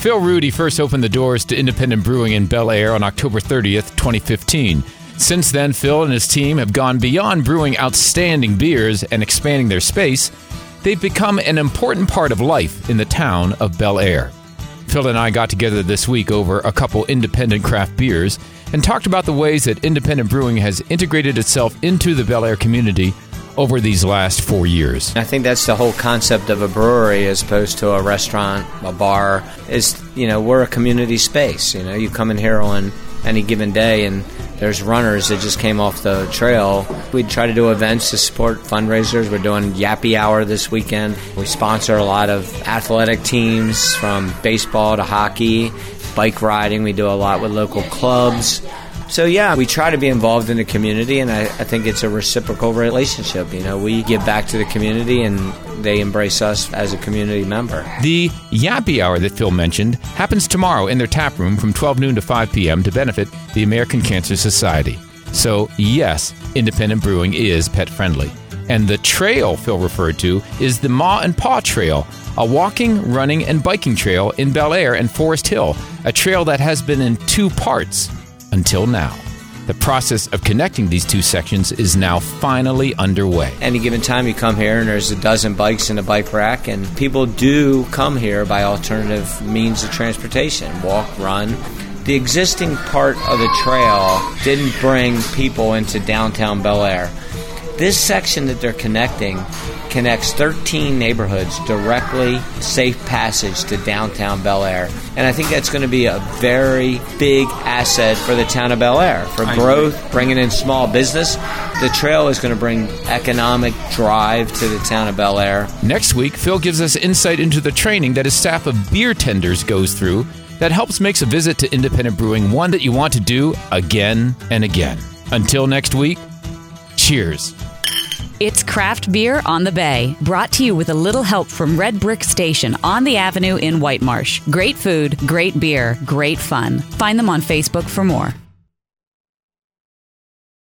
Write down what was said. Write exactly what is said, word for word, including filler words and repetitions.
Phil Rudy first opened the doors to independent brewing in Bel Air on October thirtieth, twenty fifteen. Since then, Phil and his team have gone beyond brewing outstanding beers and expanding their space. They've become an important part of life in the town of Bel Air. Phil and I got together this week over a couple independent craft beers and talked about the ways that independent brewing has integrated itself into the Bel Air community over these last four years. I think that's the whole concept of a brewery as opposed to a restaurant, a bar, is, you know, we're a community space. You know, you come in here on any given day and there's runners that just came off the trail. We try to do events to support fundraisers. We're doing Yappy Hour this weekend. We sponsor a lot of athletic teams from baseball to hockey, bike riding. We do a lot with local clubs. So, yeah, we try to be involved in the community, and I, I think it's a reciprocal relationship. You know, we give back to the community, and they embrace us as a community member. The Yappy Hour that Phil mentioned happens tomorrow in their tap room from twelve noon to five p.m. to benefit the American Cancer Society. So, yes, independent brewing is pet-friendly. And the trail Phil referred to is the Ma and Pa Trail, a walking, running, and biking trail in Bel Air and Forest Hill, a trail that has been in two parts until now. The process of connecting these two sections is now finally underway. Any given time you come here and there's a dozen bikes in a bike rack, and people do come here by alternative means of transportation, walk, run. The existing part of the trail didn't bring people into downtown Bel Air. This section that they're connecting connects thirteen neighborhoods directly, safe passage to downtown Bel Air. And I think that's going to be a very big asset for the town of Bel Air, for growth, bringing in small business. The trail is going to bring economic drive to the town of Bel Air. Next week, Phil gives us insight into the training that his staff of beer tenders goes through that helps makes a visit to independent brewing one that you want to do again and again. Until next week, cheers. It's Craft Beer on the Bay, brought to you with a little help from Red Brick Station on the Avenue in Whitemarsh. Great food, great beer, great fun. Find them on Facebook for more.